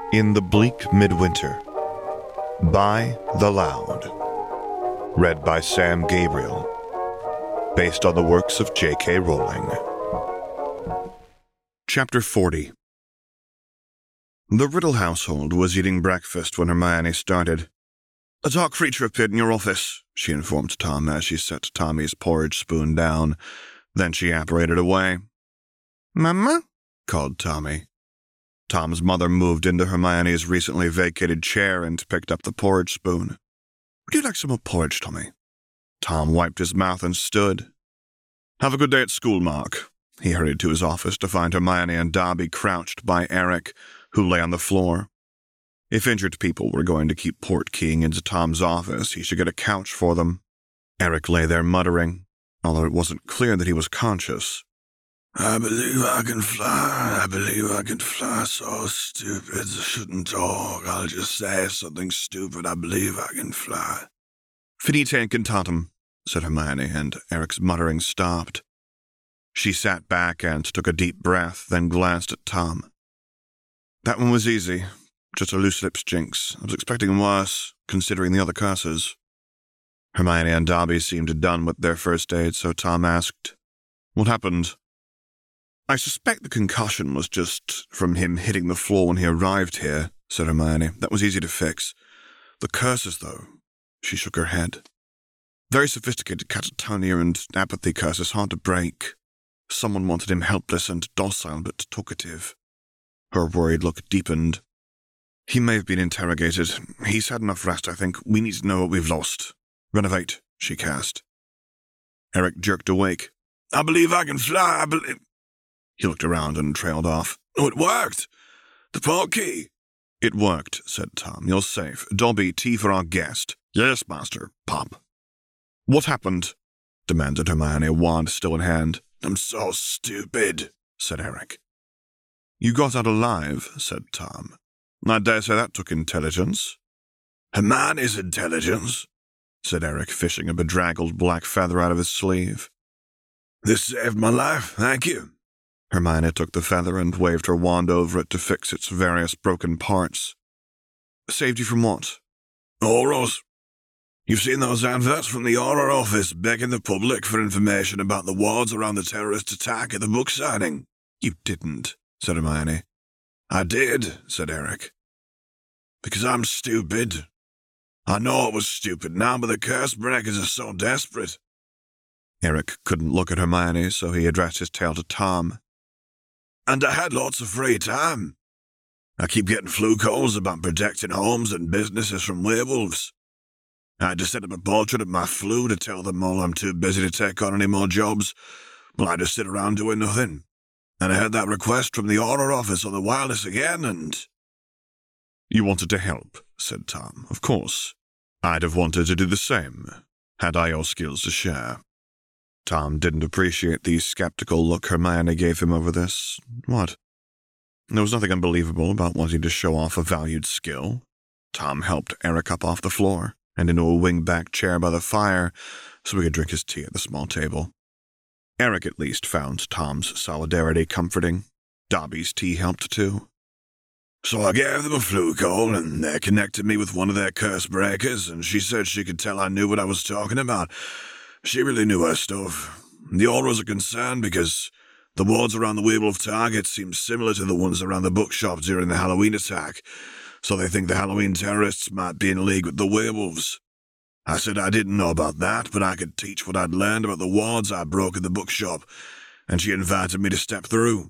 In the Bleak Midwinter by The Loud. Read by Sam Gabriel. Based on the works of J.K. Rowling. Chapter 40. The Riddle household was eating breakfast when Hermione started. "A dark creature appeared in your office," she informed Tom as she set Tommy's porridge spoon down. Then she apparated away. "Mama?" called Tommy. Tom's mother moved into Hermione's recently vacated chair and picked up the porridge spoon. "Would you like some more porridge, Tommy?" Tom wiped his mouth and stood. "Have a good day at school, Mark." He hurried to his office to find Hermione and Dobby crouched by Eric, who lay on the floor. If injured people were going to keep portkeying into Tom's office, he should get a couch for them. Eric lay there muttering, although it wasn't clear that he was conscious. "I believe I can fly, I believe I can fly, so stupid, I shouldn't talk, I'll just say something stupid, I believe I can fly." "Finite incantatem," said Hermione, and Eric's muttering stopped. She sat back and took a deep breath, then glanced at Tom. "That one was easy, just a loose lips jinx. I was expecting worse, considering the other curses." Hermione and Dobby seemed done with their first aid, so Tom asked, "What happened?" "I suspect the concussion was just from him hitting the floor when he arrived here," said Hermione. "That was easy to fix. The curses, though," she shook her head. "Very sophisticated catatonia and apathy curses, hard to break. Someone wanted him helpless and docile but talkative." Her worried look deepened. "He may have been interrogated. He's had enough rest, I think. We need to know what we've lost. Renovate," she cast. Eric jerked awake. "I believe I can fly, I believe—" He looked around and trailed off. "Oh, it worked! The portkey!" "It worked," said Tom. "You're safe. Dobby, tea for our guest." "Yes, master. Pop." "What happened?" demanded Hermione, wand still in hand. "I'm so stupid," said Eric. "You got out alive," said Tom. "I dare say that took intelligence." "Hermione's intelligence," said Eric, fishing a bedraggled black feather out of his sleeve. "This saved my life, thank you." Hermione took the feather and waved her wand over it to fix its various broken parts. "Saved you from what?" "Horrors. You've seen those adverts from the horror office begging the public for information about the wards around the terrorist attack at the book signing." "You didn't," said Hermione. "I did," said Eric. "Because I'm stupid. I know it was stupid now, but the curse breakers are so desperate." Eric couldn't look at Hermione, so he addressed his tale to Tom. "And I had lots of free time. I keep getting flu calls about protecting homes and businesses from werewolves. I had to set up a portrait of my flu to tell them all I'm too busy to take on any more jobs. Well, I just sit around doing nothing. And I had that request from the horror office on the wireless again, and—" "You wanted to help," said Tom. "Of course. I'd have wanted to do the same, had I your skills to share." Tom didn't appreciate the skeptical look Hermione gave him over this. What? There was nothing unbelievable about wanting to show off a valued skill. Tom helped Eric up off the floor and into a wing-back chair by the fire so he could drink his tea at the small table. Eric at least found Tom's solidarity comforting. Dobby's tea helped too. "So I gave them a flu call, and they connected me with one of their curse breakers, and she said she could tell I knew what I was talking about. She really knew her stuff. The horrors are concerned because the wards around the werewolf target seem similar to the ones around the bookshop during the Halloween attack, so they think the Halloween terrorists might be in league with the werewolves. I said I didn't know about that, but I could teach what I'd learned about the wards I broke at the bookshop, and she invited me to step through."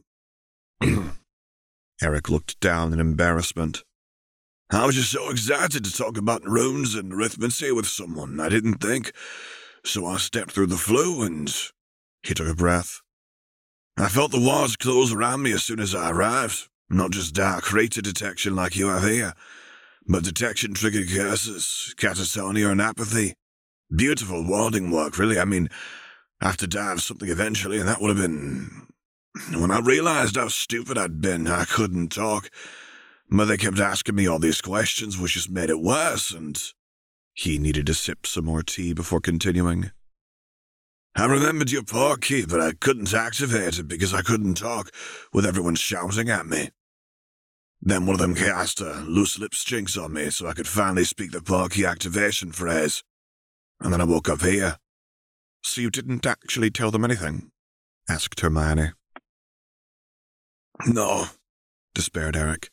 Eric looked down in embarrassment. "I was just so excited to talk about runes and arithmancy with someone, I didn't think. So I stepped through the flu, and—" He took a breath. "I felt the walls close around me as soon as I arrived. Not just dark creature detection like you have here, but detection-triggered curses, catatonia, and apathy. Beautiful warding work, really. I mean, I have to die of something eventually, and that would have been... When I realized how stupid I'd been, I couldn't talk. But they kept asking me all these questions, which just made it worse, and..." He needed to sip some more tea before continuing. "I remembered your portkey, but I couldn't activate it because I couldn't talk with everyone shouting at me. Then one of them cast a loose lips jinx on me so I could finally speak the portkey activation phrase. And then I woke up here. So you didn't actually tell them anything? Asked Hermione. No, despaired Eric.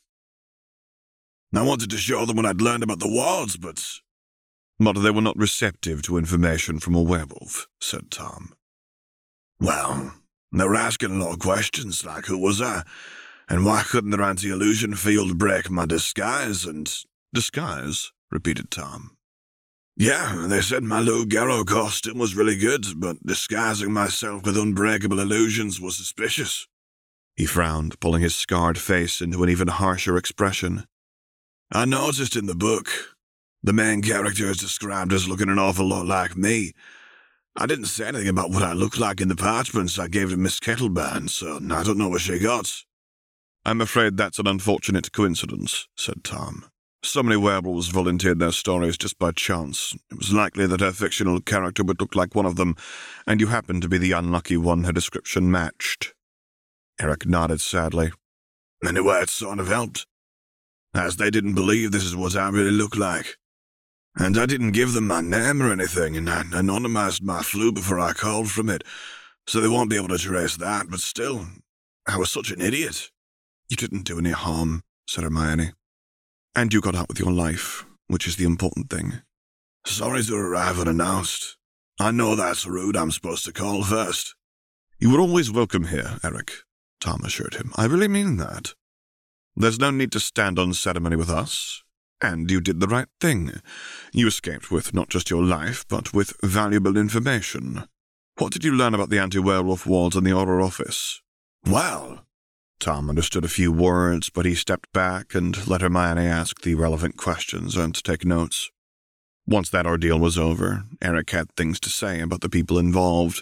I wanted to show them what I'd learned about the walls, but they were not receptive to information from a werewolf, said Tom. Well, they were asking a lot of questions, like who was I, and why couldn't their anti-illusion field break my disguise, and... Disguise? Repeated Tom. Yeah, they said my Lou Gero costume was really good, but disguising myself with unbreakable illusions was suspicious. He frowned, pulling his scarred face into an even harsher expression. I noticed in the book, the main character is described as looking an awful lot like me. I didn't say anything about what I looked like in the parchments I gave to Miss Kettleburn, so I don't know what she got. I'm afraid that's an unfortunate coincidence, said Tom. So many werewolves volunteered their stories just by chance. It was likely that her fictional character would look like one of them, and you happened to be the unlucky one her description matched. Eric nodded sadly. Anyway, it sort of helped, as they didn't believe this is what I really look like. And I didn't give them my name or anything, and I anonymized my flu before I called from it, so they won't be able to trace that, but still, I was such an idiot. You didn't do any harm, said Hermione. And you got out with your life, which is the important thing. Sorry to arrive unannounced. I know that's rude, I'm supposed to call first. You were always welcome here, Eric, Tom assured him. I really mean that. There's no need to stand on ceremony with us, and you did the right thing. You escaped with not just your life, but with valuable information. What did you learn about the anti-werewolf walls in the Auror office? Well, Tom understood a few words, but he stepped back and let Hermione ask the relevant questions and take notes. Once that ordeal was over, Eric had things to say about the people involved.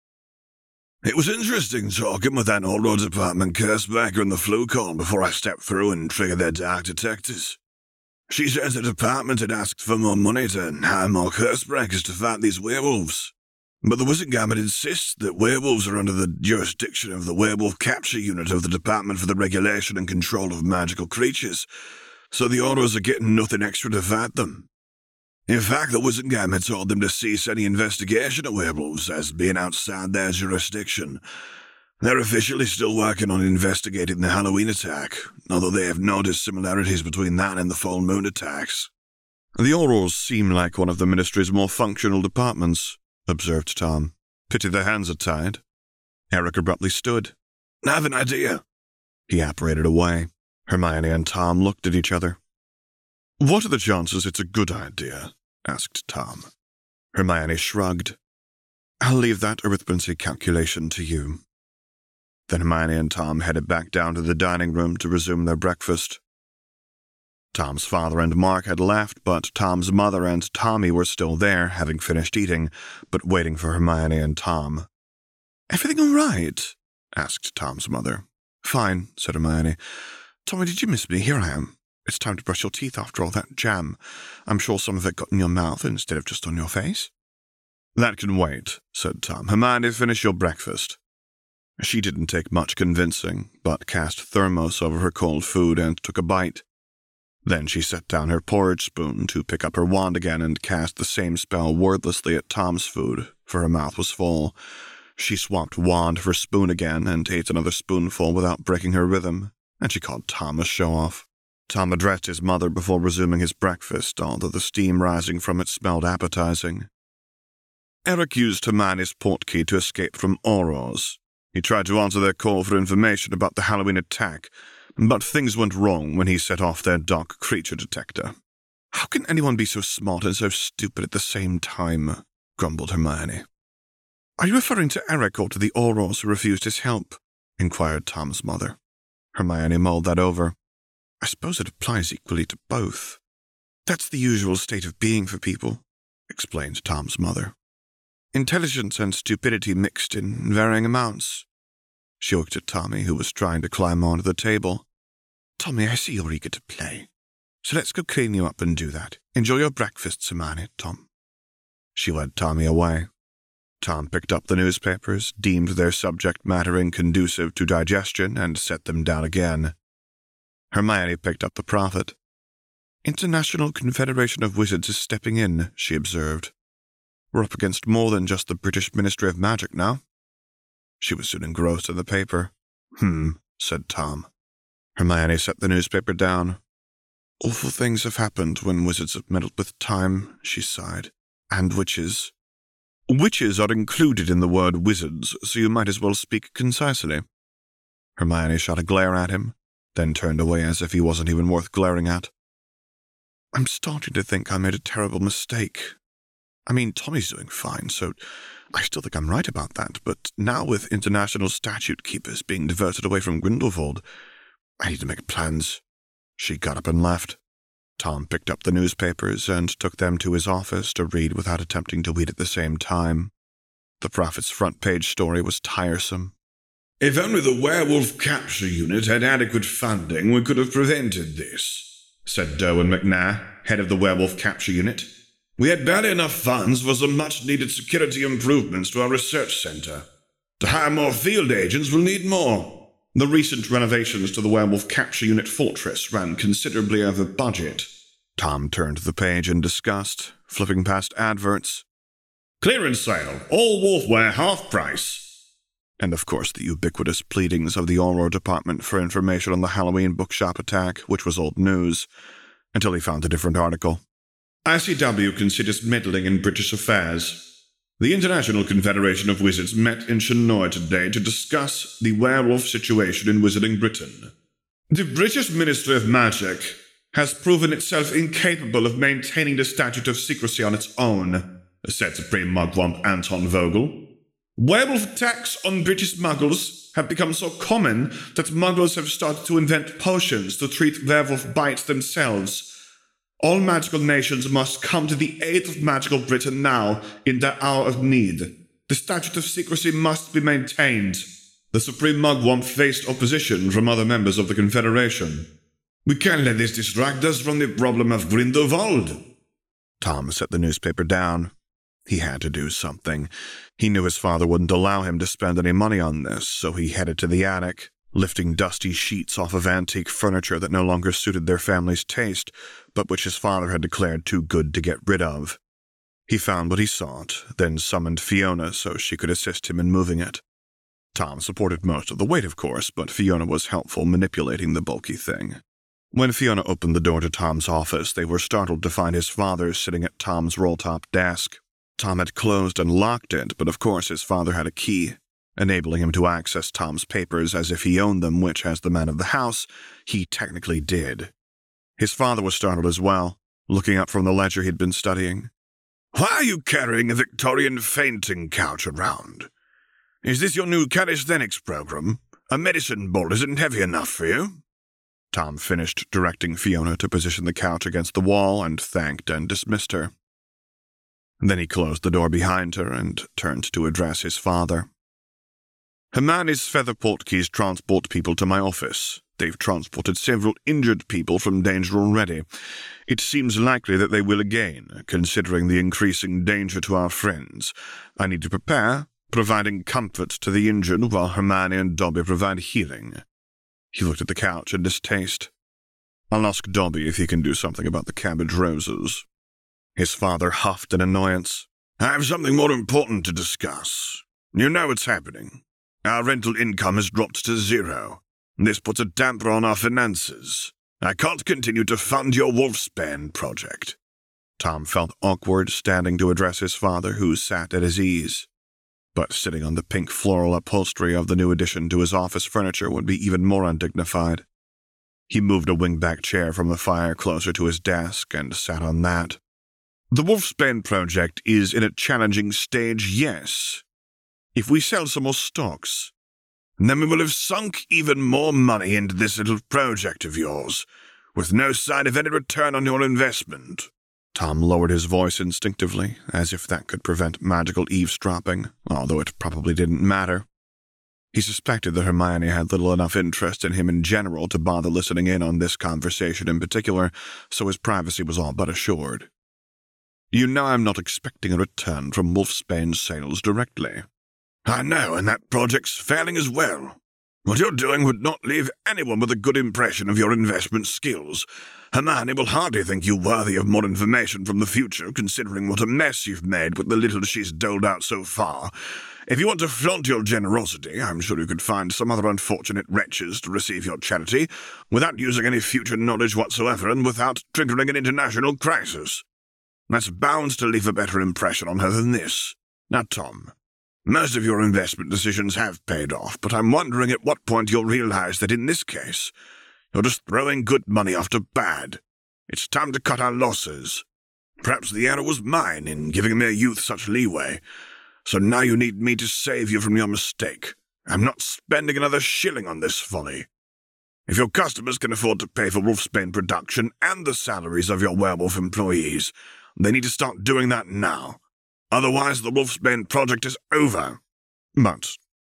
It was interesting talking with that Auror department Cursebreaker and the Flucorn before I stepped through and triggered their dark detectors. She says the department had asked for more money to hire more Cursebreakers to fight these werewolves. But the Wizengamot insists that werewolves are under the jurisdiction of the Werewolf Capture Unit of the Department for the Regulation and Control of Magical Creatures, so the Aurors are getting nothing extra to fight them. In fact, the Wizengamot told them to cease any investigation of werewolves as being outside their jurisdiction. They're officially still working on investigating the Halloween attack, although they have noticed similarities between that and the full moon attacks. The Aurors seem like one of the Ministry's more functional departments, observed Tom. Pity their hands are tied. Eric abruptly stood. I have an idea. He apparated away. Hermione and Tom looked at each other. What are the chances it's a good idea? Asked Tom. Hermione shrugged. I'll leave that arithmetic calculation to you. Then Hermione and Tom headed back down to the dining room to resume their breakfast. Tom's father and Mark had left, but Tom's mother and Tommy were still there, having finished eating, but waiting for Hermione and Tom. Everything all right? Asked Tom's mother. Fine, said Hermione. Tommy, did you miss me? Here I am. It's time to brush your teeth after all that jam. I'm sure some of it got in your mouth instead of just on your face. That can wait, said Tom. Hermione, finish your breakfast. She didn't take much convincing, but cast thermos over her cold food and took a bite. Then she set down her porridge spoon to pick up her wand again and cast the same spell wordlessly at Tom's food, for her mouth was full. She swapped wand for spoon again and ate another spoonful without breaking her rhythm, and she called Tom a show-off. Tom addressed his mother before resuming his breakfast, although the steam rising from it smelled appetizing. Eric used Hermione's portkey to escape from Aurors. He tried to answer their call for information about the Halloween attack, but things went wrong when he set off their dark creature detector. How can anyone be so smart and so stupid at the same time? Grumbled Hermione. Are you referring to Eric or to the Aurors who refused his help? Inquired Tom's mother. Hermione mulled that over. I suppose it applies equally to both. That's the usual state of being for people, explained Tom's mother. Intelligence and stupidity mixed in varying amounts. She looked at Tommy, who was trying to climb onto the table. Tommy, I see you're eager to play. So let's go clean you up and do that. Enjoy your breakfast, Hermione, Tom. She led Tommy away. Tom picked up the newspapers, deemed their subject matter inconducive to digestion, and set them down again. Hermione picked up the Prophet. International Confederation of Wizards is stepping in, she observed. We're up against more than just the British Ministry of Magic now. She was soon engrossed in the paper. Said Tom. Hermione set the newspaper down. Awful things have happened when wizards have meddled with time, she sighed. And witches. Witches are included in the word wizards, so you might as well speak concisely. Hermione shot a glare at him, then turned away as if he wasn't even worth glaring at. I'm starting to think I made a terrible mistake. I mean, Tommy's doing fine, so I still think I'm right about that, but now with international statute keepers being diverted away from Grindelwald, I need to make plans. She got up and left. Tom picked up the newspapers and took them to his office to read without attempting to read at the same time. The Prophet's front-page story was tiresome. If only the werewolf capture unit had adequate funding, we could have prevented this, said Derwin McNair, head of the werewolf capture unit. We had barely enough funds for some much-needed security improvements to our research center. To hire more field agents, we'll need more. The recent renovations to the werewolf capture unit fortress ran considerably over budget. Tom turned the page in disgust, flipping past adverts. Clearance sale, all wolfware half price. And of course the ubiquitous pleadings of the Auror Department for information on the Halloween bookshop attack, which was old news, until he found a different article. ICW considers meddling in British affairs. The International Confederation of Wizards met in Chenoy today to discuss the werewolf situation in Wizarding Britain. The British Ministry of Magic has proven itself incapable of maintaining the statute of secrecy on its own, said Supreme Mugwump Anton Vogel. Werewolf attacks on British muggles have become so common that muggles have started to invent potions to treat werewolf bites themselves. All magical nations must come to the aid of magical Britain now in their hour of need. The statute of secrecy must be maintained. The Supreme Mugwump faced opposition from other members of the Confederation. We can't let this distract us from the problem of Grindelwald. Tom set the newspaper down. He had to do something. He knew his father wouldn't allow him to spend any money on this, so he headed to the attic, lifting dusty sheets off of antique furniture that no longer suited their family's taste, but which his father had declared too good to get rid of. He found what he sought, then summoned Fiona so she could assist him in moving it. Tom supported most of the weight, of course, but Fiona was helpful manipulating the bulky thing. When Fiona opened the door to Tom's office, they were startled to find his father sitting at Tom's roll-top desk. Tom had closed and locked it, but of course his father had a key, enabling him to access Tom's papers as if he owned them, which, as the man of the house, he technically did. His father was startled as well, looking up from the ledger he'd been studying. Why are you carrying a Victorian fainting couch around? Is this your new calisthenics program? A medicine ball isn't heavy enough for you? Tom finished directing Fiona to position the couch against the wall and thanked and dismissed her. Then he closed the door behind her and turned to address his father. Hermione's feather portkeys transport people to my office. They've transported several injured people from danger already. It seems likely that they will again, considering the increasing danger to our friends. I need to prepare, providing comfort to the injured while Hermione and Dobby provide healing. He looked at the couch in distaste. I'll ask Dobby if he can do something about the cabbage roses. His father huffed in annoyance. I have something more important to discuss. You know what's happening. Our rental income has dropped to zero. This puts a damper on our finances. I can't continue to fund your Wolfsbane project. Tom felt awkward standing to address his father, who sat at his ease. But sitting on the pink floral upholstery of the new addition to his office furniture would be even more undignified. He moved a wingback chair from the fire closer to his desk and sat on that. The Wolfsbane project is in a challenging stage, yes. If we sell some more stocks, then we will have sunk even more money into this little project of yours, with no sign of any return on your investment. Tom lowered his voice instinctively, as if that could prevent magical eavesdropping, although it probably didn't matter. He suspected that Hermione had little enough interest in him in general to bother listening in on this conversation in particular, so his privacy was all but assured. You know I'm not expecting a return from Wolfsbane sales directly. I know, and that project's failing as well. What you're doing would not leave anyone with a good impression of your investment skills. Hermione will hardly think you worthy of more information from the future, considering what a mess you've made with the little she's doled out so far. If you want to flaunt your generosity, I'm sure you could find some other unfortunate wretches to receive your charity, without using any future knowledge whatsoever and without triggering an international crisis. That's bound to leave a better impression on her than this. Now, Tom, most of your investment decisions have paid off, but I'm wondering at what point you'll realize that in this case, you're just throwing good money after bad. It's time to cut our losses. Perhaps the error was mine in giving mere youth such leeway, so now you need me to save you from your mistake. I'm not spending another shilling on this folly. If your customers can afford to pay for Wolfsbane production and the salaries of your werewolf employees, they need to start doing that now. Otherwise, the Wolfsbane project is over. But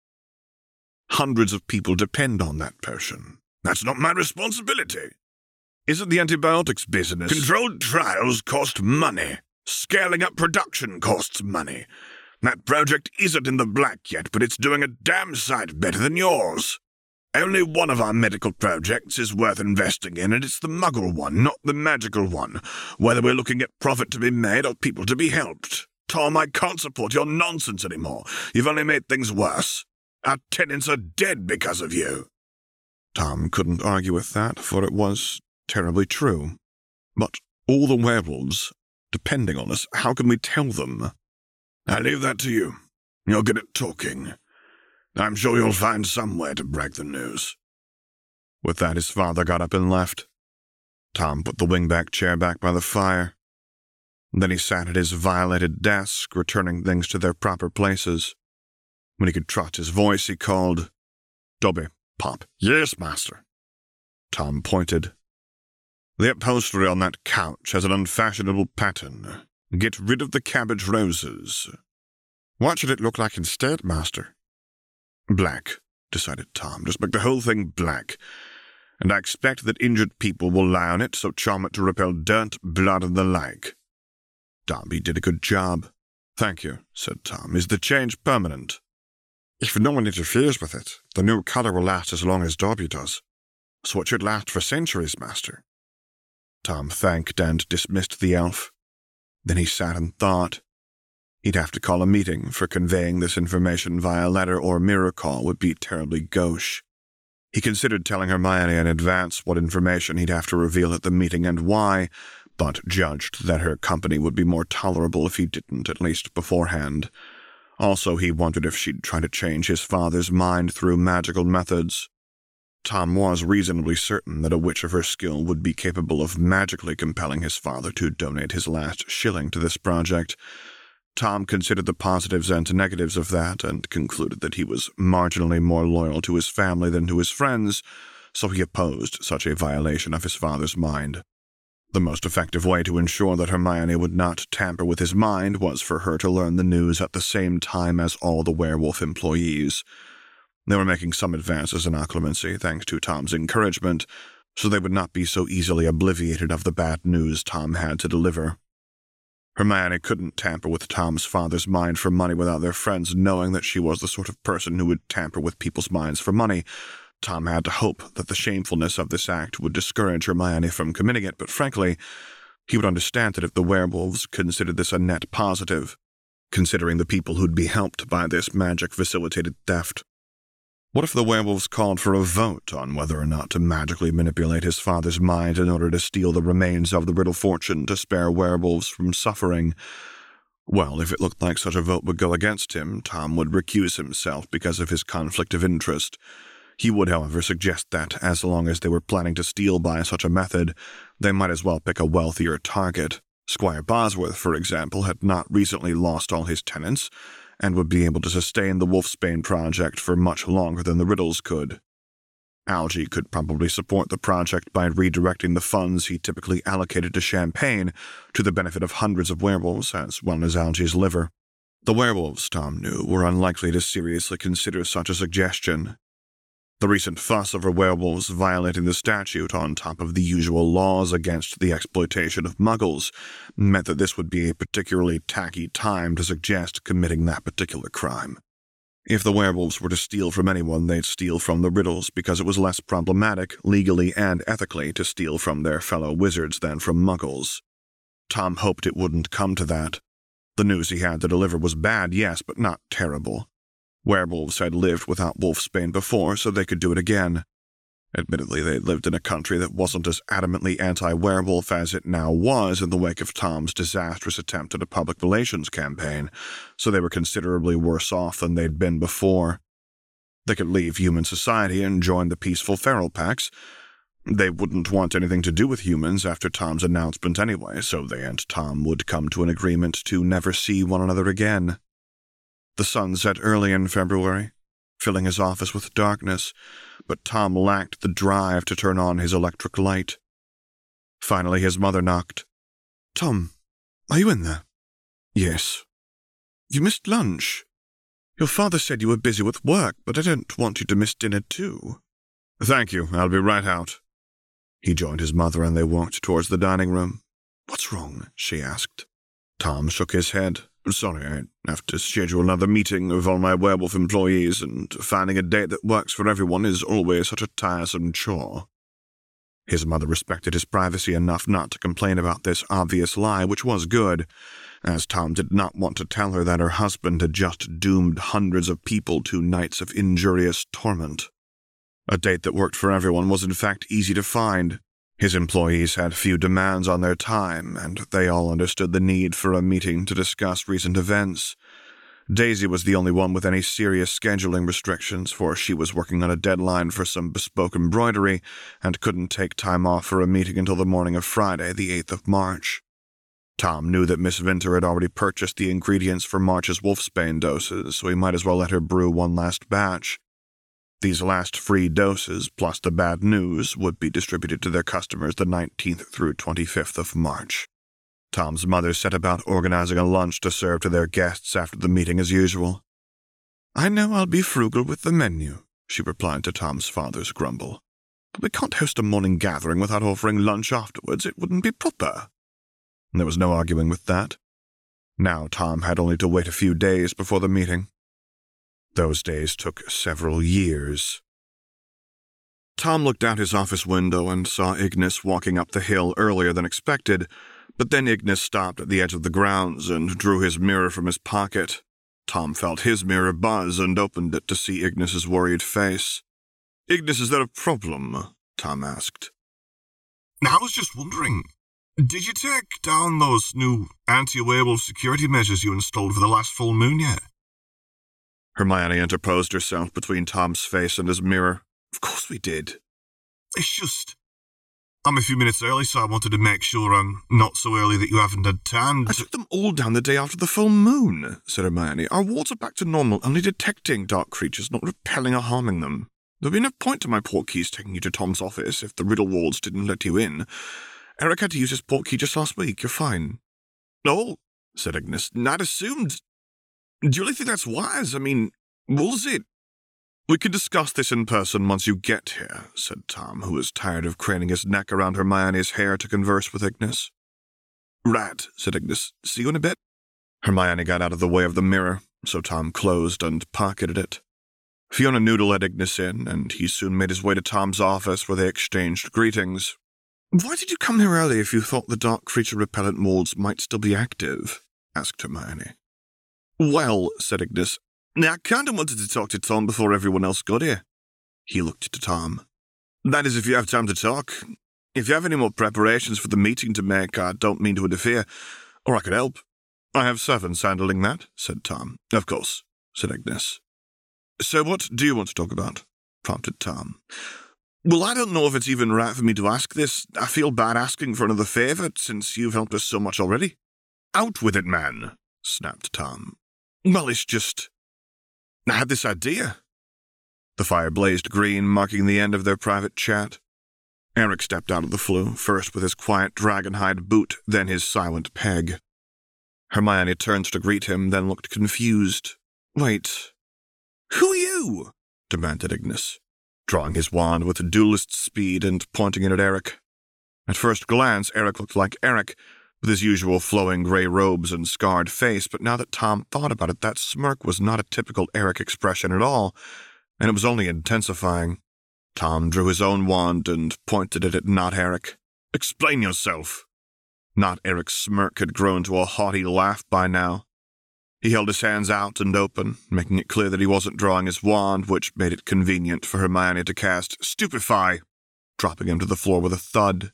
hundreds of people depend on that potion. That's not my responsibility. Isn't the antibiotics business? Controlled trials cost money. Scaling up production costs money. That project isn't in the black yet, but it's doing a damn sight better than yours. Only one of our medical projects is worth investing in, and it's the Muggle one, not the magical one, whether we're looking at profit to be made or people to be helped. Tom, I can't support your nonsense anymore. You've only made things worse. Our tenants are dead because of you. Tom couldn't argue with that, for it was terribly true. But all the werewolves, depending on us, how can we tell them? I leave that to you. You're good at talking. I'm sure you'll find some way to break the news. With that, his father got up and left. Tom put the wingback chair back by the fire. Then he sat at his violated desk, returning things to their proper places. When he could trust his voice, he called, "Dobby, Pop." "Yes, master." Tom pointed. "The upholstery on that couch has an unfashionable pattern. Get rid of the cabbage roses." "What should it look like instead, master?" "Black," decided Tom. "Just make the whole thing black. And I expect that injured people will lie on it, so charm it to repel dirt, blood, and the like." "Dobby did a good job." "Thank you," said Tom. "Is the change permanent?" "If no one interferes with it, the new color will last as long as Dobby does. So it should last for centuries, master." Tom thanked and dismissed the elf. Then he sat and thought. He'd have to call a meeting, for conveying this information via letter or mirror call would be terribly gauche. He considered telling Hermione in advance what information he'd have to reveal at the meeting and why, but judged that her company would be more tolerable if he didn't, at least beforehand. Also, he wondered if she'd try to change his father's mind through magical methods. Tom was reasonably certain that a witch of her skill would be capable of magically compelling his father to donate his last shilling to this project. Tom considered the positives and negatives of that and concluded that he was marginally more loyal to his family than to his friends, so he opposed such a violation of his father's mind. The most effective way to ensure that Hermione would not tamper with his mind was for her to learn the news at the same time as all the werewolf employees. They were making some advances in occlumency, thanks to Tom's encouragement, so they would not be so easily obliviated of the bad news Tom had to deliver. Hermione couldn't tamper with Tom's father's mind for money without their friends knowing that she was the sort of person who would tamper with people's minds for money. Tom had to hope that the shamefulness of this act would discourage Hermione from committing it, but frankly, he would understand it if the werewolves considered this a net positive, considering the people who'd be helped by this magic-facilitated theft. What if the werewolves called for a vote on whether or not to magically manipulate his father's mind in order to steal the remains of the Riddle fortune to spare werewolves from suffering? Well, if it looked like such a vote would go against him, Tom would recuse himself because of his conflict of interest. He would, however, suggest that, as long as they were planning to steal by such a method, they might as well pick a wealthier target. Squire Bosworth, for example, had not recently lost all his tenants, and would be able to sustain the Wolfsbane project for much longer than the Riddles could. Algy could probably support the project by redirecting the funds he typically allocated to Champagne to the benefit of hundreds of werewolves, as well as Algy's liver. The werewolves, Tom knew, were unlikely to seriously consider such a suggestion. The recent fuss over werewolves violating the statute on top of the usual laws against the exploitation of muggles meant that this would be a particularly tacky time to suggest committing that particular crime. If the werewolves were to steal from anyone, they'd steal from the Riddles, because it was less problematic, legally and ethically, to steal from their fellow wizards than from muggles. Tom hoped it wouldn't come to that. The news he had to deliver was bad, yes, but not terrible. Werewolves had lived without wolfsbane before, so they could do it again. Admittedly, they lived in a country that wasn't as adamantly anti-werewolf as it now was in the wake of Tom's disastrous attempt at a public relations campaign, so they were considerably worse off than they'd been before. They could leave human society and join the peaceful feral packs. They wouldn't want anything to do with humans after Tom's announcement anyway, so they and Tom would come to an agreement to never see one another again. The sun set early in February, filling his office with darkness, but Tom lacked the drive to turn on his electric light. Finally, his mother knocked. "Tom, are you in there?" "Yes." "You missed lunch. Your father said you were busy with work, but I don't want you to miss dinner too." "Thank you, I'll be right out." He joined his mother and they walked towards the dining room. "What's wrong?" she asked. Tom shook his head. "Sorry, I have to schedule another meeting of all my werewolf employees, and finding a date that works for everyone is always such a tiresome chore." His mother respected his privacy enough not to complain about this obvious lie, which was good, as Tom did not want to tell her that her husband had just doomed hundreds of people to nights of injurious torment. A date that worked for everyone was in fact easy to find. His employees had few demands on their time, and they all understood the need for a meeting to discuss recent events. Daisy was the only one with any serious scheduling restrictions, for she was working on a deadline for some bespoke embroidery and couldn't take time off for a meeting until the morning of Friday, the 8th of March. Tom knew that Miss Vinter had already purchased the ingredients for March's wolfsbane doses, so he might as well let her brew one last batch. These last free doses, plus the bad news, would be distributed to their customers the 19th through 25th of March. Tom's mother set about organizing a lunch to serve to their guests after the meeting as usual. "I know I'll be frugal with the menu," she replied to Tom's father's grumble. "But we can't host a morning gathering without offering lunch afterwards. It wouldn't be proper." There was no arguing with that. Now Tom had only to wait a few days before the meeting. Those days took several years. Tom looked out his office window and saw Ignis walking up the hill earlier than expected, but then Ignis stopped at the edge of the grounds and drew his mirror from his pocket. Tom felt his mirror buzz and opened it to see Ignis's worried face. "Ignis, is there a problem?" Tom asked. "I was just wondering, did you take down those new anti-werewolf security measures you installed for the last full moon yet?" Hermione interposed herself between Tom's face and his mirror. "Of course we did." "It's just, I'm a few minutes early, so I wanted to make sure I'm not so early that you haven't had time to—" "I took them all down the day after the full moon," said Hermione. "Our wards are back to normal, only detecting dark creatures, not repelling or harming them. There'd be no point to my portkeys taking you to Tom's office if the riddle wards didn't let you in. Eric had to use his portkey just last week. You're fine." "Oh," said Ignis, "I'd assumed. Do you really think that's wise? I mean, what was it?" "We can discuss this in person once you get here," said Tom, who was tired of craning his neck around Hermione's hair to converse with Ignis. "Right," said Ignis. "See you in a bit." Hermione got out of the way of the mirror, so Tom closed and pocketed it. Fiona Noodle let Ignis in, and he soon made his way to Tom's office where they exchanged greetings. "Why did you come here early if you thought the dark creature repellent molds might still be active?" asked Hermione. "Well," said Ignis, "I kind of wanted to talk to Tom before everyone else got here." He looked to Tom. "That is, if you have time to talk. If you have any more preparations for the meeting to make, I don't mean to interfere, or I could help." "I have servants handling that," said Tom. "Of course," said Ignis. "So what do you want to talk about?" prompted Tom. "Well, I don't know if it's even right for me to ask this. I feel bad asking for another favor, since you've helped us so much already." "Out with it, man," snapped Tom. "Well, it's just, I had this idea." The fire blazed green, marking the end of their private chat. Eric stepped out of the flue, first with his quiet dragonhide boot, then his silent peg. Hermione turned to greet him, then looked confused. "Wait, who are you?" demanded Ignis, drawing his wand with duelist speed and pointing it at Eric. At first glance, Eric looked like Eric, with his usual flowing grey robes and scarred face, but now that Tom thought about it, that smirk was not a typical Eric expression at all, and it was only intensifying. Tom drew his own wand and pointed it at Not Eric. "Explain yourself." Not Eric's smirk had grown to a haughty laugh by now. He held his hands out and open, making it clear that he wasn't drawing his wand, which made it convenient for Hermione to cast Stupefy, dropping him to the floor with a thud.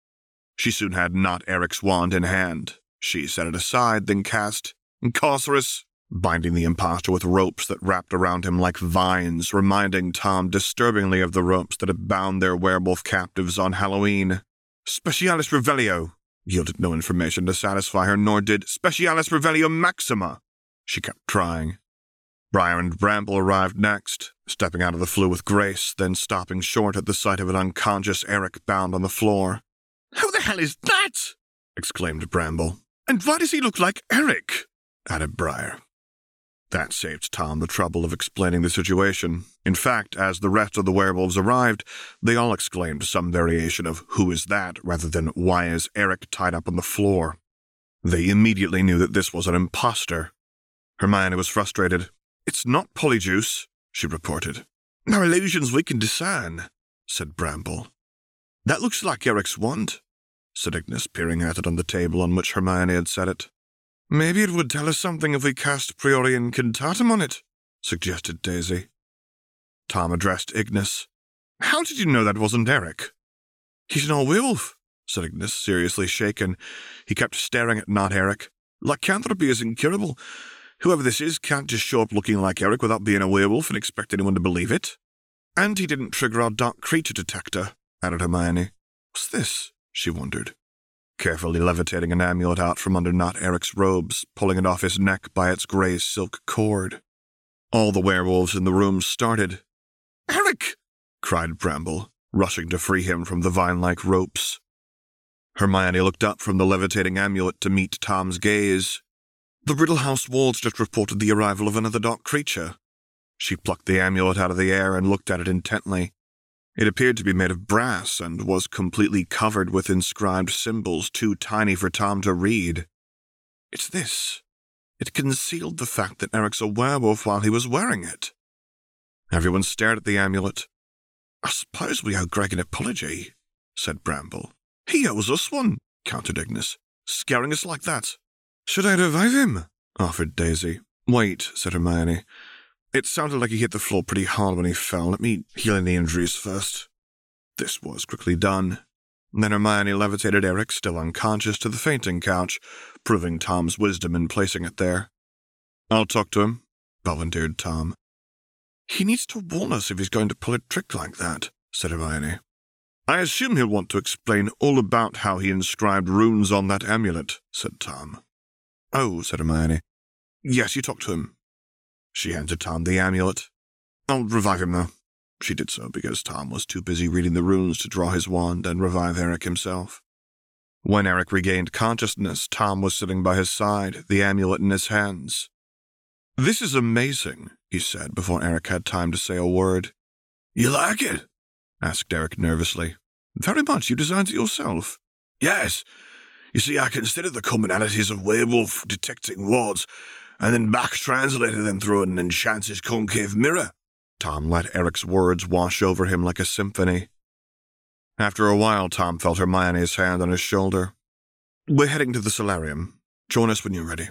She soon had Not Eric's wand in hand. She set it aside, then cast Incarcerus, binding the impostor with ropes that wrapped around him like vines, reminding Tom disturbingly of the ropes that had bound their werewolf captives on Halloween. Specialis Revelio yielded no information to satisfy her, nor did Specialis Revelio Maxima. She kept trying. Briar and Bramble arrived next, stepping out of the flue with grace, then stopping short at the sight of an unconscious Eric bound on the floor. "Who the hell is that?" exclaimed Bramble. "And why does he look like Eric?" added Briar. That saved Tom the trouble of explaining the situation. In fact, as the rest of the werewolves arrived, they all exclaimed some variation of "Who is that?" rather than "Why is Eric tied up on the floor?" They immediately knew that this was an imposter. Hermione was frustrated. "It's not Polyjuice," she reported. "No illusions we can discern," said Bramble. "That looks like Eric's wand," said Ignis, peering at it on the table on which Hermione had set it. "Maybe it would tell us something if we cast Priori Incantatem on it," suggested Daisy. Tom addressed Ignis. "How did you know that wasn't Eric?" "He's an old werewolf," said Ignis, seriously shaken. He kept staring at Not Eric. "Lycanthropy is incurable. Whoever this is can't just show up looking like Eric without being a werewolf and expect anyone to believe it." "And he didn't trigger our dark creature detector," added Hermione. "What's this?" she wondered, carefully levitating an amulet out from under Not Eric's robes, pulling it off his neck by its grey silk cord. All the werewolves in the room started. "Eric!" cried Bramble, rushing to free him from the vine-like ropes. Hermione looked up from the levitating amulet to meet Tom's gaze. "The Riddlehouse walls just reported the arrival of another dark creature." She plucked the amulet out of the air and looked at it intently. It appeared to be made of brass and was completely covered with inscribed symbols too tiny for Tom to read. "It's this. It concealed the fact that Eric's a werewolf while he was wearing it." Everyone stared at the amulet. "I suppose we owe Greg an apology," said Bramble. "He owes us one," countered Ignis. "Scaring us like that." "Should I revive him?" offered Daisy. "Wait," said Hermione. "It sounded like he hit the floor pretty hard when he fell. Let me heal any injuries first." This was quickly done. Then Hermione levitated Eric, still unconscious, to the fainting couch, proving Tom's wisdom in placing it there. "I'll talk to him," volunteered Tom. "He needs to warn us if he's going to pull a trick like that," said Hermione. "I assume he'll want to explain all about how he inscribed runes on that amulet," said Tom. "Oh," said Hermione. "Yes, you talk to him." She handed Tom the amulet. "I'll revive him, though." She did so because Tom was too busy reading the runes to draw his wand and revive Eric himself. When Eric regained consciousness, Tom was sitting by his side, the amulet in his hands. "This is amazing," he said before Eric had time to say a word. "You like it?" asked Eric nervously. "Very much. You designed it yourself." "Yes. You see, I considered the commonalities of werewolf detecting wards, and then back-translated them through an enchanted concave mirror." Tom let Eric's words wash over him like a symphony. After a while, Tom felt Hermione's hand on his shoulder. "We're heading to the solarium. Join us when you're ready."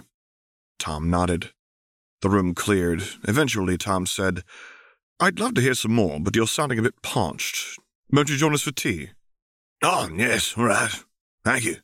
Tom nodded. The room cleared. Eventually, Tom said, "I'd love to hear some more, but you're sounding a bit parched. Won't you join us for tea?" "Oh, yes, all right. Thank you."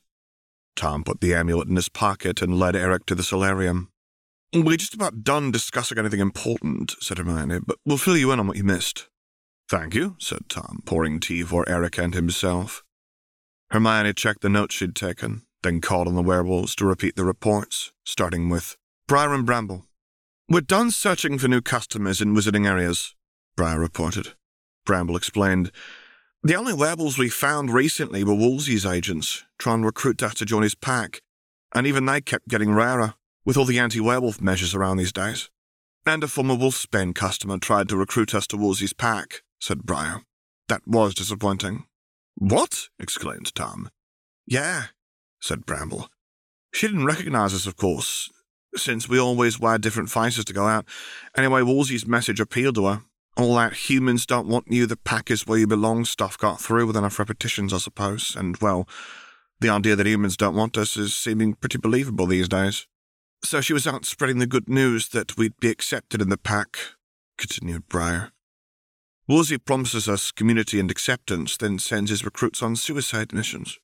Tom put the amulet in his pocket and led Eric to the solarium. "We're just about done discussing anything important," said Hermione, "but we'll fill you in on what you missed." "Thank you," said Tom, pouring tea for Eric and himself. Hermione checked the notes she'd taken, then called on the werewolves to repeat the reports, starting with Briar and Bramble. "We're done searching for new customers in wizarding areas," Briar reported. Bramble explained, "The only werewolves we found recently were Wolsey's agents, trying to recruit us to join his pack, and even they kept getting rarer, with all the anti-werewolf measures around these days. And a former Wolfsbane customer tried to recruit us to Wolsey's pack," said Briar. "That was disappointing." "What?" exclaimed Tom. "Yeah," said Bramble. She didn't recognize us, of course, since we always wear different faces to go out. Anyway, Wolsey's message appealed to her. All that humans don't want you, the pack is where you belong stuff got through with enough repetitions, I suppose, and, well, the idea that humans don't want us is seeming pretty believable these days. So she was out spreading the good news that we'd be accepted in the pack, continued Briar. Wolsey promises us community and acceptance, then sends his recruits on suicide missions.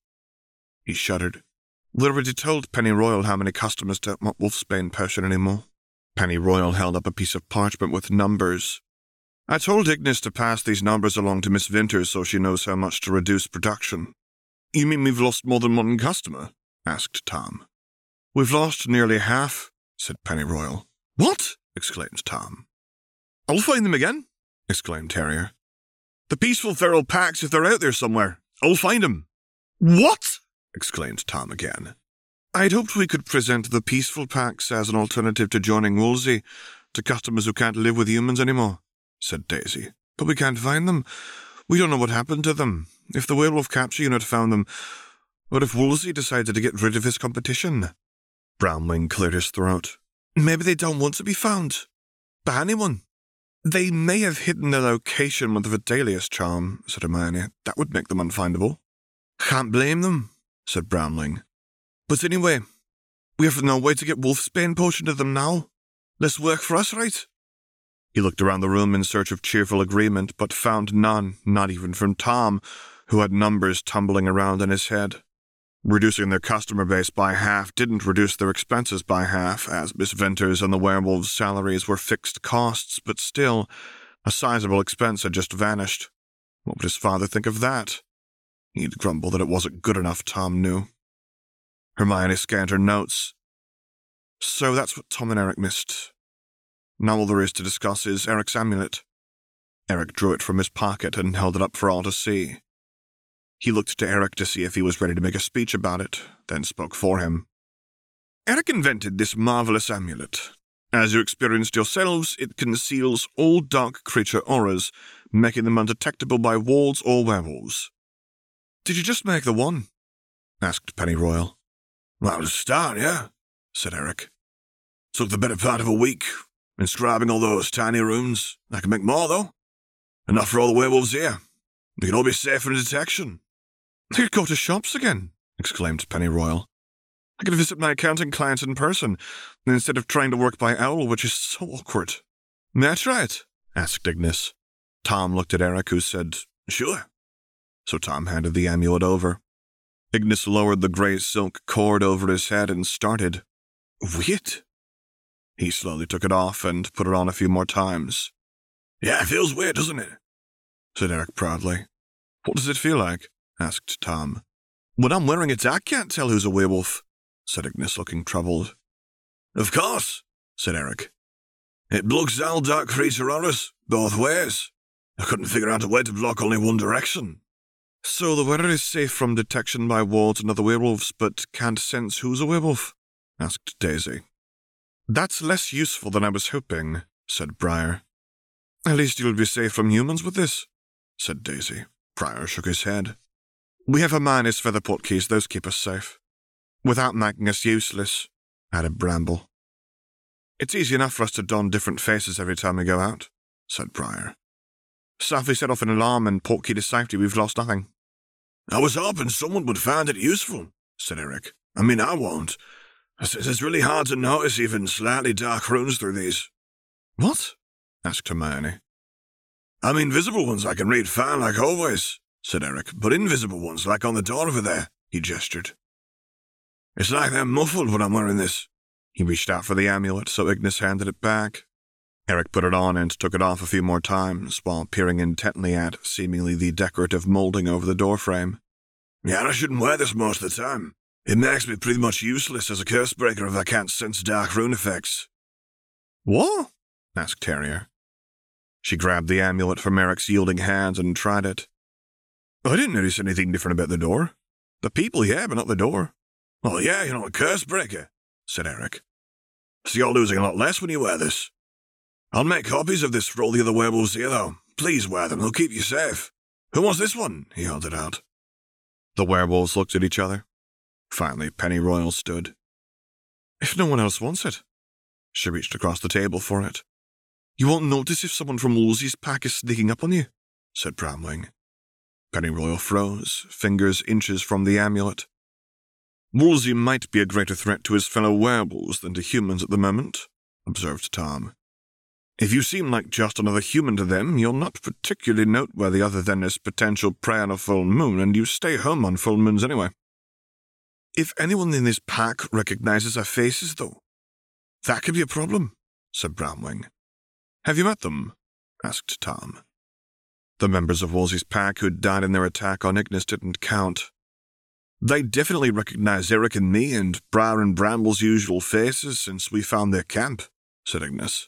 He shuddered. We already told Pennyroyal how many customers don't want Wolfsbane potion anymore. Pennyroyal held up a piece of parchment with numbers. I told Ignis to pass these numbers along to Miss Vinters so she knows how much to reduce production. You mean we've lost more than one customer? Asked Tom. We've lost nearly half, said Pennyroyal. What? Exclaimed Tom. I'll find them again, exclaimed Terrier. The peaceful feral packs, if they're out there somewhere. I'll find them. What? Exclaimed Tom again. I'd hoped we could present the peaceful packs as an alternative to joining Wolsey to customers who can't live with humans anymore, said Daisy. But we can't find them. We don't know what happened to them. If the werewolf capture unit found them, or if Wolsey decided to get rid of his competition. Brownwing cleared his throat. Maybe they don't want to be found. By anyone. They may have hidden their location with the Vidalius charm, said Hermione. That would make them unfindable. Can't blame them, said Brownling. But anyway, we have no way to get Wolfsbane potion to them now. Less work for us, right? He looked around the room in search of cheerful agreement, but found none, not even from Tom, who had numbers tumbling around in his head. Reducing their customer base by half didn't reduce their expenses by half, as Miss Vinters and the werewolves' salaries were fixed costs, but still, a sizable expense had just vanished. What would his father think of that? He'd grumble that it wasn't good enough, Tom knew. Hermione scanned her notes. So that's what Tom and Eric missed. Now all there is to discuss is Eric's amulet. Eric drew it from his pocket and held it up for all to see. He looked to Eric to see if he was ready to make a speech about it, then spoke for him. Eric invented this marvelous amulet. As you experienced yourselves, it conceals all dark creature auras, making them undetectable by wards or werewolves. Did you just make the one? Asked Pennyroyal. Well, to start, yeah, said Eric. Took the better part of a week, inscribing all those tiny runes. I can make more, though. Enough for all the werewolves here. We can all be safe from detection. I could go to shops again, exclaimed Pennyroyal. I could visit my accounting clients in person, instead of trying to work by owl, which is so awkward. May I try it? Asked Ignis. Tom looked at Eric, who said, Sure. So Tom handed the amulet over. Ignis lowered the grey silk cord over his head and started. Weird. He slowly took it off and put it on a few more times. Yeah, it feels weird, doesn't it? Said Eric proudly. What does it feel like? Asked Tom. When I'm wearing it, I can't tell who's a werewolf, said Ignis, looking troubled. Of course, said Eric. It blocks all dark creature auras, both ways. I couldn't figure out a way to block only one direction. So the wearer is safe from detection by wards and other werewolves, but can't sense who's a werewolf? Asked Daisy. That's less useful than I was hoping, said Briar. At least you'll be safe from humans with this, said Daisy. Briar shook his head. We have Hermione's featherport keys, those keep us safe. Without making us useless, added Bramble. It's easy enough for us to don different faces every time we go out, said Briar. So if we set off an alarm and port key to safety, we've lost nothing. I was hoping someone would find it useful, said Eric. I mean, I won't. It's really hard to notice even slightly dark runes through these. What? Asked Hermione. I mean, visible ones I can read fine like always, said Eric, but invisible ones like on the door over there, he gestured. It's like they're muffled when I'm wearing this. He reached out for the amulet, so Ignis handed it back. Eric put it on and took it off a few more times, while peering intently at, seemingly the decorative molding over the doorframe. Yeah, I shouldn't wear this most of the time. It makes me pretty much useless as a cursebreaker if I can't sense dark rune effects. What? Asked Terrier. She grabbed the amulet from Eric's yielding hands and tried it. I didn't notice anything different about the door. The people, yeah, but not the door. Oh, yeah, you're not a cursebreaker, said Eric. So you're losing a lot less when you wear this. I'll make copies of this for all the other werewolves here, though. Please wear them, they'll keep you safe. Who wants this one? He held it out. The werewolves looked at each other. Finally, Pennyroyal stood. If no one else wants it. She reached across the table for it. You won't notice if someone from Woolsey's pack is sneaking up on you, said Bramwing. Pennyroyal froze, fingers inches from the amulet. Woolsey might be a greater threat to his fellow werewolves than to humans at the moment, observed Tom. If you seem like just another human to them, you're not particularly noteworthy other than as potential prey on a full moon, and you stay home on full moons anyway. If anyone in this pack recognizes our faces, though, that could be a problem, said Bramwing. Have you met them? Asked Tom. The members of Woolsey's pack who'd died in their attack on Ignis didn't count. They definitely recognize Eric and me and Briar and Bramble's usual faces since we found their camp, said Ignis.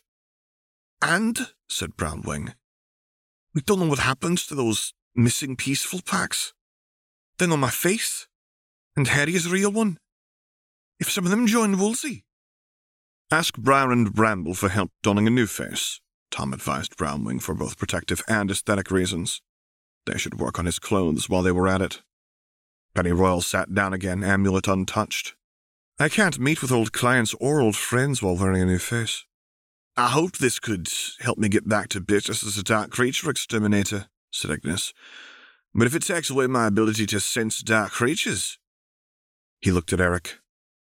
And, said Bramwing, we don't know what happens to those missing peaceful packs. They know my face, and Harry is a real one. If some of them join Woolsey. Ask Briar and Bramble for help donning a new face, Tom advised Bramwing for both protective and aesthetic reasons. They should work on his clothes while they were at it. Pennyroyal sat down again, amulet untouched. I can't meet with old clients or old friends while wearing a new face. I hoped this could help me get back to business as a dark creature exterminator, said Ignis. But if it takes away my ability to sense dark creatures... He looked at Eric.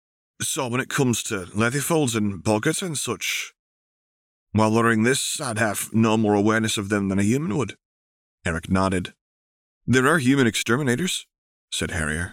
So when it comes to Lethifolds and boggarts and such, while wearing this, I'd have no more awareness of them than a human would. Eric nodded. There are human exterminators, said Harrier.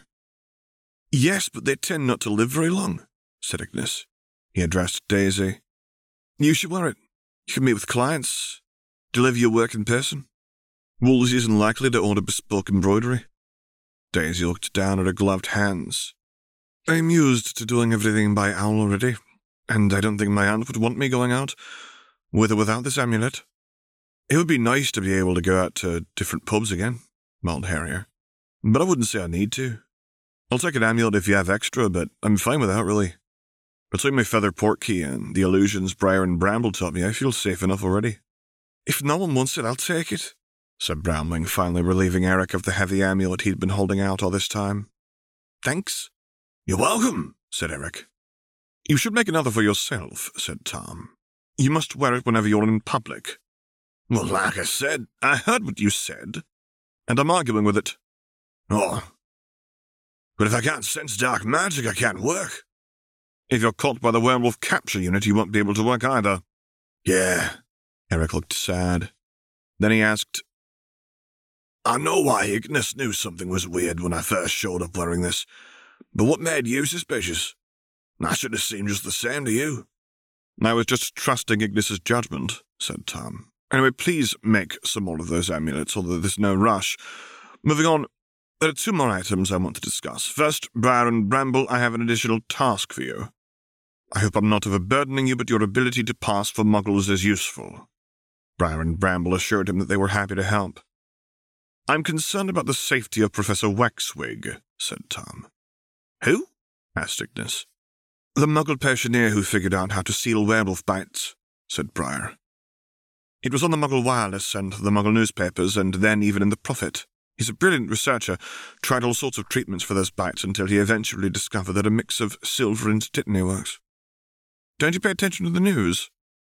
Yes, but they tend not to live very long, said Ignis. He addressed Daisy. You should wear it. You can meet with clients, deliver your work in person. Woolsey isn't likely to order bespoke embroidery. Daisy looked down at her gloved hands. I'm used to doing everything by owl already, and I don't think my aunt would want me going out, with or without this amulet. It would be nice to be able to go out to different pubs again, moaned Harrier. But I wouldn't say I need to. I'll take an amulet if you have extra, but I'm fine without, really. Between my feather portkey and the illusions Briar and Bramble taught me, I feel safe enough already. If no one wants it, I'll take it, said Bramwing, finally relieving Eric of the heavy amulet he'd been holding out all this time. Thanks. You're welcome, said Eric. You should make another for yourself, said Tom. You must wear it whenever you're in public. Well, like I said, I heard what you said, and I'm arguing with it. Oh. But if I can't sense dark magic, I can't work. If you're caught by the werewolf capture unit, you won't be able to work either. Yeah. Eric looked sad. Then he asked, I know why Ignis knew something was weird when I first showed up wearing this, but what made you suspicious? I should have seemed just the same to you. I was just trusting Ignis's judgment, said Tom. Anyway, please make some more of those amulets, although there's no rush. Moving on, there are two more items I want to discuss. First, Briar and Bramble, I have an additional task for you. I hope I'm not overburdening you, but your ability to pass for muggles is useful. Briar and Bramble assured him that they were happy to help. I'm concerned about the safety of Professor Waxwig, said Tom. Who? Asked Ignis. The muggle pensioner who figured out how to seal werewolf bites, said Briar. It was on the Muggle Wireless and the Muggle newspapers, and then even in the Prophet. He's a brilliant researcher, tried all sorts of treatments for those bites until he eventually discovered that a mix of silver and titany works. Don't you pay attention to the news?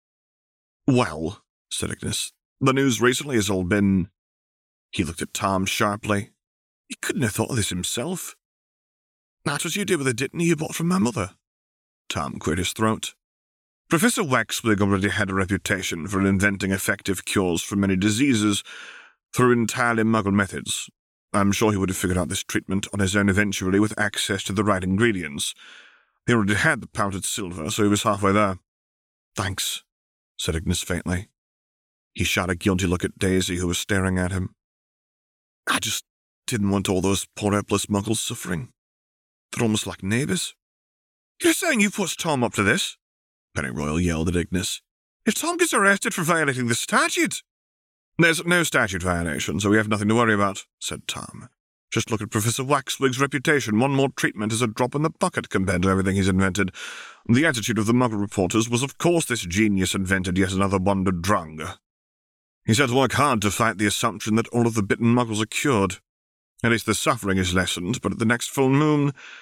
Well, said Ignis, the news recently has all been... He looked at Tom sharply. He couldn't have thought of this himself. That's what you did with the titany you bought from my mother. Tom cleared his throat. Professor Waxwig already had a reputation for inventing effective cures for many diseases through entirely muggle methods. I'm sure he would have figured out this treatment on his own eventually with access to the right ingredients. He already had the powdered silver, so he was halfway there. Thanks, said Ignis faintly. He shot a guilty look at Daisy, who was staring at him. I just didn't want all those poor helpless muggles suffering. They're almost like neighbours. You're saying you pushed Tom up to this? Pennyroyal yelled at Ignis. If Tom gets arrested for violating the statute... There's no statute violation, so we have nothing to worry about, said Tom. Just look at Professor Waxwig's reputation. One more treatment is a drop in the bucket compared to everything he's invented. The attitude of the Muggle reporters was, of course, this genius invented yet another wonder drug. He's had to work hard to fight the assumption that all of the bitten Muggles are cured. At least the suffering is lessened, but at the next full moon,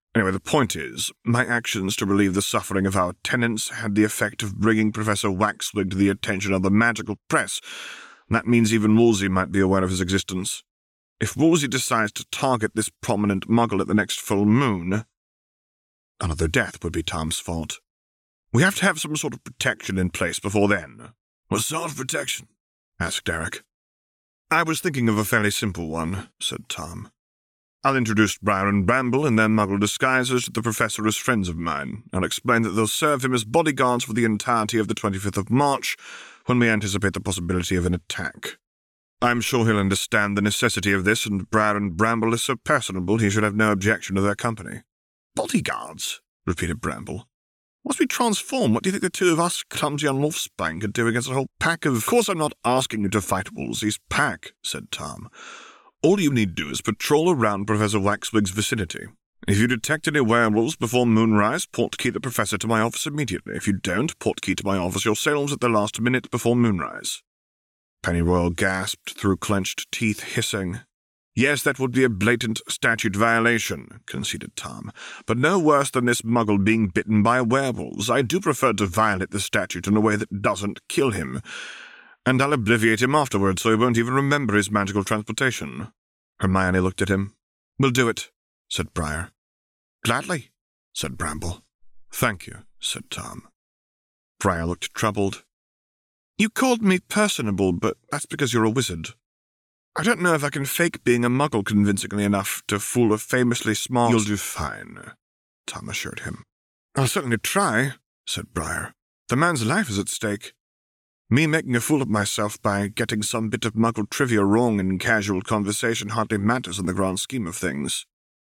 Anyway, the point is, my actions to relieve the suffering of our tenants had the effect of bringing Professor Waxwig to the attention of the magical press. That means even Woolsey might be aware of his existence. If Woolsey decides to target this prominent muggle at the next full moon, another death would be Tom's fault. We have to have some sort of protection in place before then. What sort of protection? Asked Eric. I was thinking of a fairly simple one, said Tom. I'll introduce Briar and Bramble in their muggle disguises to the professor as friends of mine. I'll explain that they'll serve him as bodyguards for the entirety of the 25th of March, when we anticipate the possibility of an attack. I'm sure he'll understand the necessity of this, and Briar and Bramble is so personable he should have no objection to their company. Bodyguards? Repeated Bramble. Once we transform, what do you think the two of us, clumsy on Wolfsbane, could do against a whole pack of— Of course I'm not asking you to fight Wolsey's pack, said Tom. All you need do is patrol around Professor Waxwig's vicinity. If you detect any werewolves before moonrise, portkey the professor to my office immediately. If you don't, portkey to my office yourselves at the last minute before moonrise. Pennyroyal gasped through clenched teeth, hissing. Yes, that would be a blatant statute violation, conceded Tom, but no worse than this muggle being bitten by werewolves. I do prefer to violate the statute in a way that doesn't kill him. And I'll obliviate him afterwards so he won't even remember his magical transportation. Hermione looked at him. We'll do it, said Briar. Gladly, said Bramble. Thank you, said Tom. Briar looked troubled. You called me personable, but that's because you're a wizard. I don't know if I can fake being a muggle convincingly enough to fool a famously smart— You'll do fine, Tom assured him. I'll certainly try, said Briar. The man's life is at stake. Me making a fool of myself by getting some bit of muggle trivia wrong in casual conversation hardly matters in the grand scheme of things.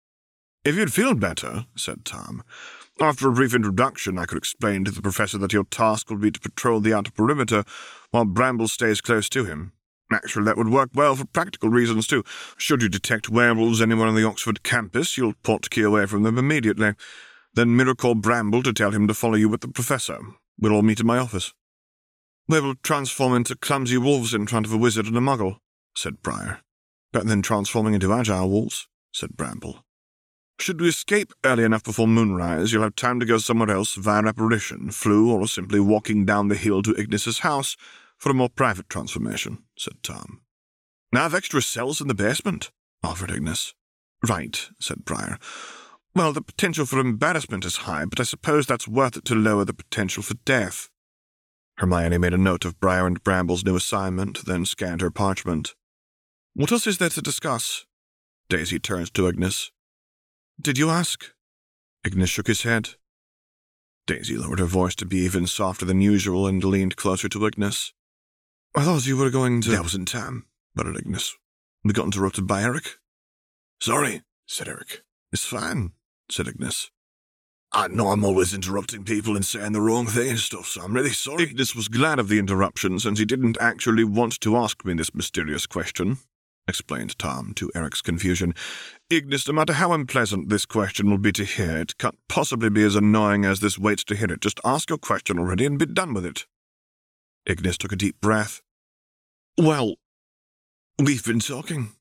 If you'd feel better, said Tom, after a brief introduction I could explain to the professor that your task will be to patrol the outer perimeter while Bramble stays close to him. Actually, that would work well for practical reasons, too. Should you detect werewolves anywhere on the Oxford campus, you'll portkey away from them immediately. Then mirror call Bramble to tell him to follow you with the professor. We'll all meet in my office. We will transform into clumsy wolves in front of a wizard and a muggle, said Briar. Better than transforming into agile wolves, said Bramble. Should we escape early enough before moonrise, you'll have time to go somewhere else via apparition, flu, or simply walking down the hill to Ignis's house for a more private transformation, said Tom. I have extra cells in the basement, offered Ignis. Right, said Briar. Well, the potential for embarrassment is high, but I suppose that's worth it to lower the potential for death. Hermione made a note of Briar and Bramble's new assignment, then scanned her parchment. What else is there to discuss? Daisy turned to Ignis. Did you ask? Ignis shook his head. Daisy lowered her voice to be even softer than usual and leaned closer to Ignis. I thought you were going to— That wasn't time, muttered Ignis. We got interrupted by Eric. Sorry, said Eric. It's fine, said Ignis. I know I'm always interrupting people and saying the wrong thing and stuff, so I'm really sorry. Ignis was glad of the interruption since he didn't actually want to ask me this mysterious question, explained Tom to Eric's confusion. Ignis, no matter how unpleasant this question will be to hear, it can't possibly be as annoying as this wait to hear it. Just ask your question already and be done with it. Ignis took a deep breath. Well, we've been talking.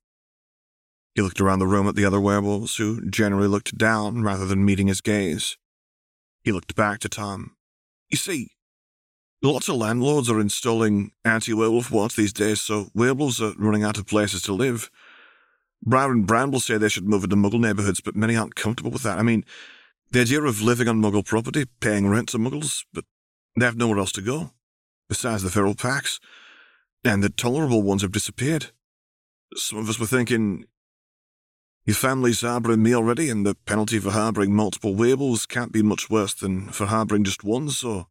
He looked around the room at the other werewolves, who generally looked down rather than meeting his gaze. He looked back to Tom. You see, lots of landlords are installing anti-werewolf wards these days, so werewolves are running out of places to live. Briar and Bramble say they should move into muggle neighborhoods, but many aren't comfortable with that. I mean, the idea of living on muggle property, paying rent to muggles, but they have nowhere else to go. Besides the feral packs, and the tolerable ones have disappeared. Some of us were thinking, your family's harboring me already, and the penalty for harboring multiple werewolves can't be much worse than for harboring just one, so—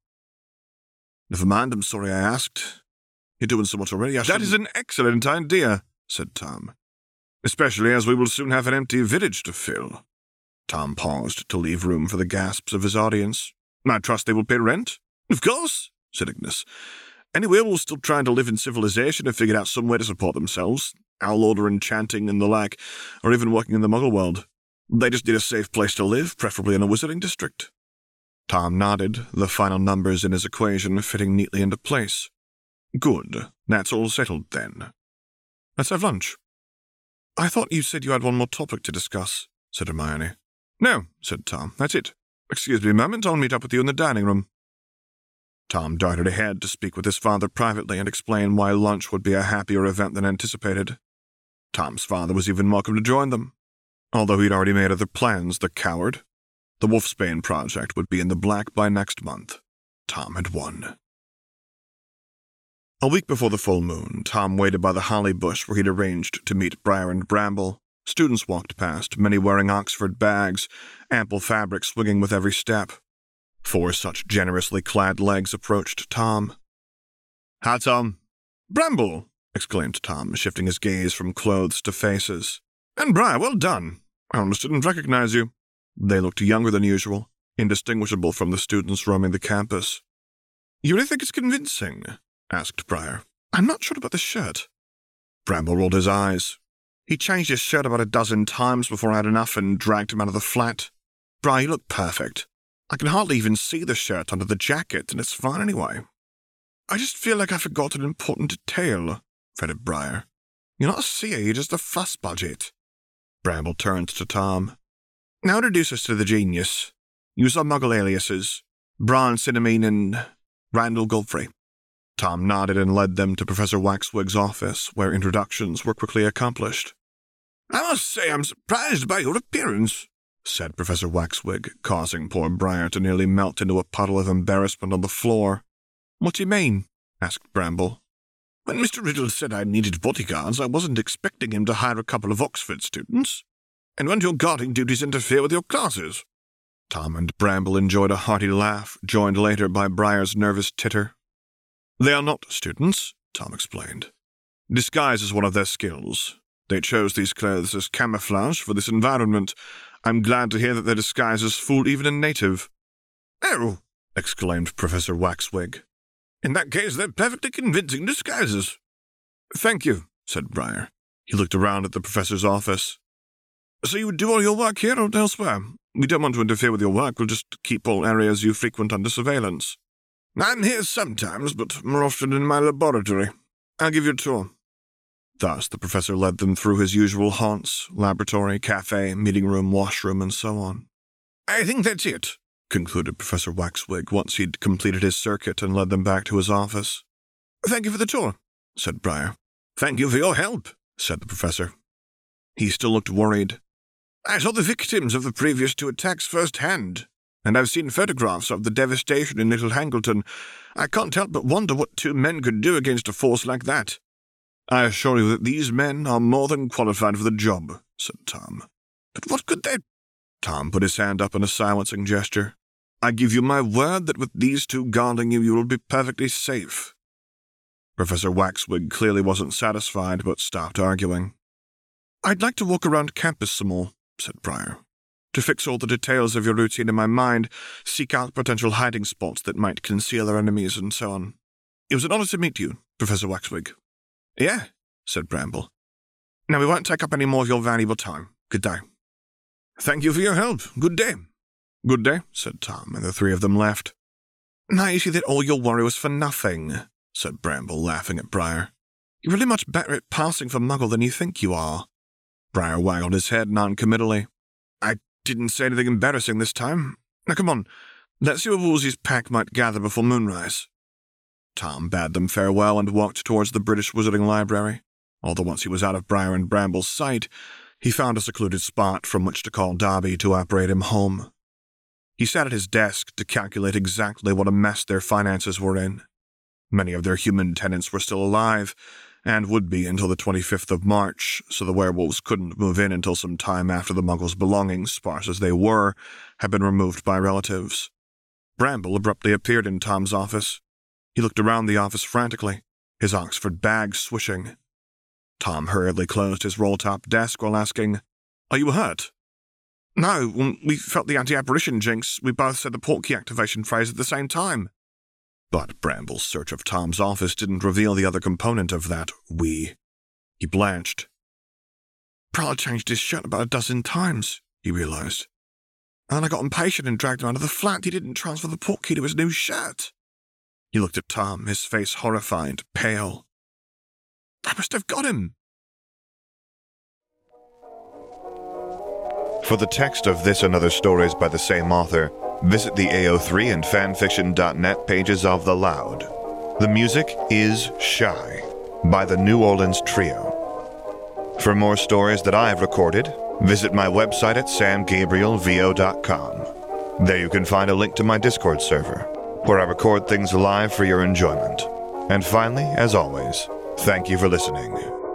Never mind, I'm sorry I asked. You're doing so much already, That is an excellent idea, said Tom. Especially as we will soon have an empty village to fill. Tom paused to leave room for the gasps of his audience. I trust they will pay rent? Of course, said Ignis. Any werewolves still trying to live in civilization have figured out some way to support themselves. Owl order enchanting and the like, or even working in the muggle world. They just need a safe place to live, preferably in a wizarding district. Tom nodded, the final numbers in his equation fitting neatly into place. Good. That's all settled, then. Let's have lunch. I thought you said you had one more topic to discuss, said Hermione. No, said Tom. That's it. Excuse me a moment, I'll meet up with you in the dining room. Tom darted ahead to speak with his father privately and explain why lunch would be a happier event than anticipated. Tom's father was even welcome to join them. Although he'd already made other plans, the coward. The Wolfsbane project would be in the black by next month. Tom had won. A week before the full moon, Tom waited by the holly bush where he'd arranged to meet Briar and Bramble. Students walked past, many wearing Oxford bags, ample fabric swinging with every step. 4 such generously clad legs approached Tom. "Hi, Tom." "Bramble!" exclaimed Tom, shifting his gaze from clothes to faces. "And Briar, well done. I almost didn't recognize you." They looked younger than usual, indistinguishable from the students roaming the campus. "You really think it's convincing?" asked Briar. "I'm not sure about the shirt." Bramble rolled his eyes. "He changed his shirt about a dozen times before I had enough and dragged him out of the flat. Briar, you look perfect. I can hardly even see the shirt under the jacket, and it's fine anyway." "I just feel like I forgot an important detail," fretted Briar. "You're not a seer, you're just a fuss budget." Bramble turned to Tom. "Now introduce us to the genius. Use our muggle aliases. Brian Cinnamine and Randall Godfrey." Tom nodded and led them to Professor Waxwig's office, where introductions were quickly accomplished. "I must say I'm surprised by your appearance," said Professor Waxwig, causing poor Briar to nearly melt into a puddle of embarrassment on the floor. "What do you mean?" asked Bramble. "When Mr. Riddle said I needed bodyguards, I wasn't expecting him to hire a couple of Oxford students. And won't your guarding duties interfere with your classes?" Tom and Bramble enjoyed a hearty laugh, joined later by Briar's nervous titter. "They are not students," Tom explained. "Disguise is one of their skills. They chose these clothes as camouflage for this environment. I'm glad to hear that their disguises fool even a native." "Oh!" exclaimed Professor Waxwig. "In that case, they're perfectly convincing disguises." "Thank you," said Briar. He looked around at the professor's office. "So you do all your work here or elsewhere? We don't want to interfere with your work. We'll just keep all areas you frequent under surveillance." "I'm here sometimes, but more often in my laboratory. I'll give you a tour." Thus the professor led them through his usual haunts, laboratory, cafe, meeting room, washroom, and so on. "I think that's it," concluded Professor Waxwig once he'd completed his circuit and led them back to his office. "Thank you for the tour," said Briar. "Thank you for your help," said the professor. He still looked worried. "I saw the victims of the previous 2 attacks firsthand, and I've seen photographs of the devastation in Little Hangleton. I can't help but wonder what 2 men could do against a force like that." "I assure you that these men are more than qualified for the job," said Tom. "But what could they—" Tom put his hand up in a silencing gesture. "I give you my word that with these 2 guarding you, you will be perfectly safe." Professor Waxwig clearly wasn't satisfied, but stopped arguing. "I'd like to walk around campus some more," said Briar. "To fix all the details of your routine in my mind, seek out potential hiding spots that might conceal our enemies, and so on. It was an honor to meet you, Professor Waxwig." "Yeah," said Bramble. "Now we won't take up any more of your valuable time. Good day." "Thank you for your help. Good day." "Good day," said Tom, and the 3 of them left. "Now you see that all your worry was for nothing," said Bramble, laughing at Briar. "You're really much better at passing for Muggle than you think you are." Briar waggled his head noncommittally. "I didn't say anything embarrassing this time. Now come on, let's see what Woolsey's pack might gather before moonrise." Tom bade them farewell and walked towards the British Wizarding Library. Although once he was out of Briar and Bramble's sight, he found a secluded spot from which to call Dobby to operate him home. He sat at his desk to calculate exactly what a mess their finances were in. Many of their human tenants were still alive, and would be until the 25th of March, so the werewolves couldn't move in until some time after the Muggles' belongings, sparse as they were, had been removed by relatives. Bramble abruptly appeared in Tom's office. He looked around the office frantically, his Oxford bag swishing. Tom hurriedly closed his roll-top desk while asking, "Are you hurt?" "No, when we felt the anti-apparition jinx, we both said the portkey activation phrase at the same time." But Bramble's search of Tom's office didn't reveal the other component of that we. He blanched. "Prowler changed his shirt about a dozen times," he realized. "And then I got impatient and dragged him out of the flat. He didn't transfer the portkey to his new shirt." He looked at Tom, his face horrified, pale. "I must have got him." For the text of this and other stories by the same author, visit the AO3 and fanfiction.net pages of The Loud. The music is Shy by the New Orleans Trio. For more stories that I've recorded, visit my website at samgabrielvo.com. There you can find a link to my Discord server, where I record things live for your enjoyment. And finally, as always, thank you for listening.